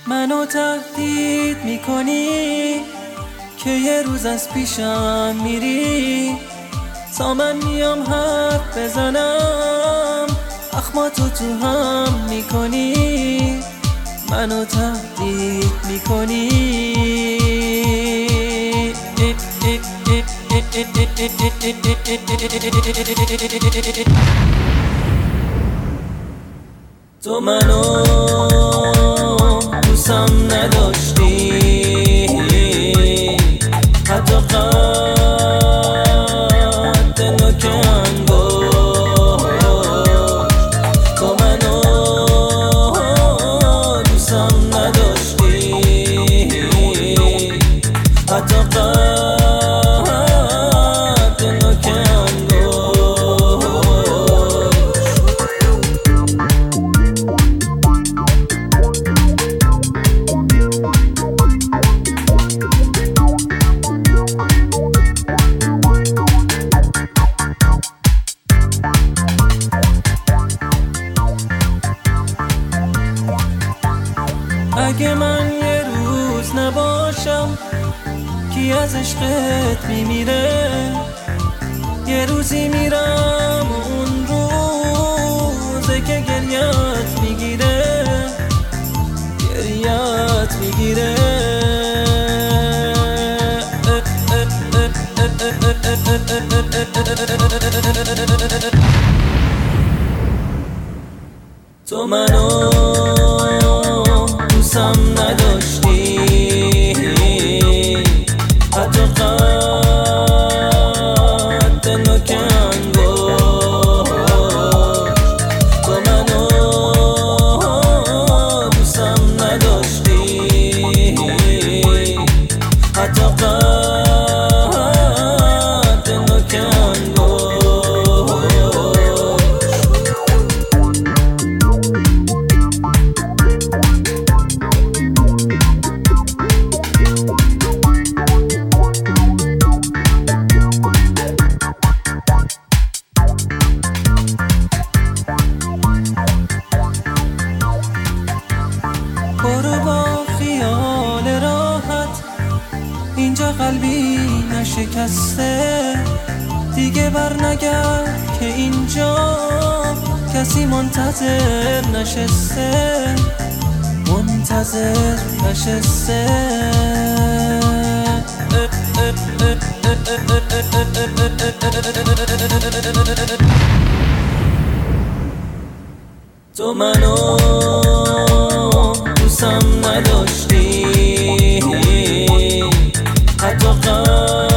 منو تهدید میکنی که یه روز از پیشم میری، تا من میام حرف بزنم اخماتو تو هم میکنی. منو تهدید میکنی تو منو دوستم نداشتی، حتی قد نوک انگشت. تو منو دوستم نداشتی، حتی قد نوک انگشت. اگه من یه روز نباشم کی از عشقت میمیره؟ یه روزی میرم اون روزه که گریت میگیره، گریت میگیره. تو منو دوستم نداشتی، حتی قد نوک انگشت. تو منو دوستم نداشتی، حتی قد نوک انگشت. برو با خیال راحت، اینجا قلبی نشکسته. دیگه بر نگرد که اینجا کسی منتظر نشسته، منتظر نشسته. تو منو دوستم نداشتی، حتی